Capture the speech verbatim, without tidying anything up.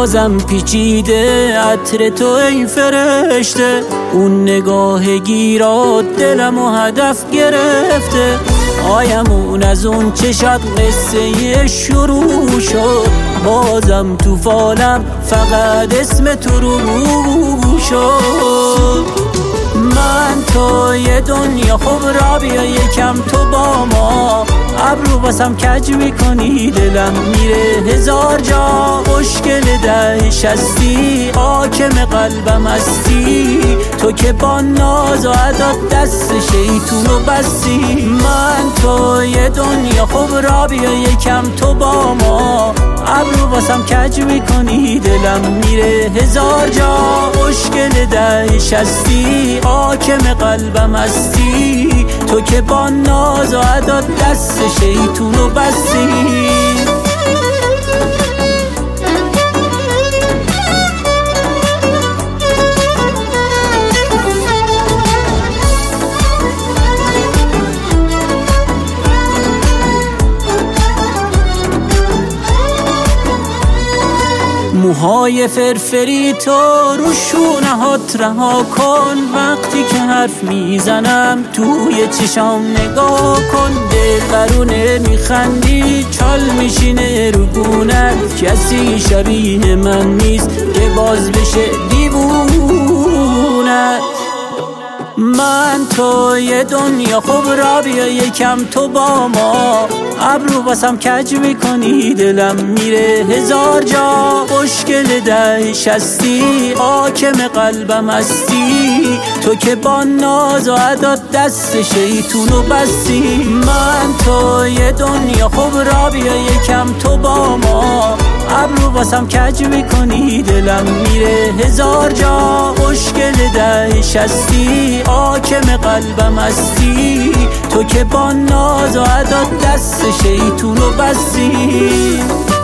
بازم پیچیده عطر تو ای فرشته. اون نگاه گیرات دلمو هدف گرفته. آیمون از اون چشات قصه شروع شد. بازم تو فالم فقط اسم تو رو شد. من تو یه دنیا خوب را بیا یکم تو با ما. ابرو باسم کج میکنی دلم میره هزار جا. مشکل دهش هستی حاکم قلبم هستی. تو که با ناز و عداد دست شیطونو بستی. من تو یه دنیا خوب را بیا یکم تو با ما. ابرو باسم کج میکنی دلم میره هزار جا. مشکل دهش هستی حاکم قلبم هستی. تو که با ناز و عداد دست شیطونو بستی. موهای فرفری تو رو شونه هات رها کن. وقتی که حرف میزنم توی چشام نگاه کن. دل برونه میخندی چال میشینه رو گونت. کسی شبیه من نیست که باز بشه دیوونت. من تو یه دنیا خوب را بیا یکم تو با ما. ابرو باسم کج میکنی دلم میره هزار جا. مشکل دهش هستی حاکم قلبم هستی. تو که با ناز و عداد دست شیطونو بستی. من تو یه دنیا خوب را بیا یکم تو با ما. ابرو باسم کج میکنی دلم میره هزار جا. مشکل دهش هستی حاکم قلبم هستی. تو که با ناز و عداد دست شیطونو بستی.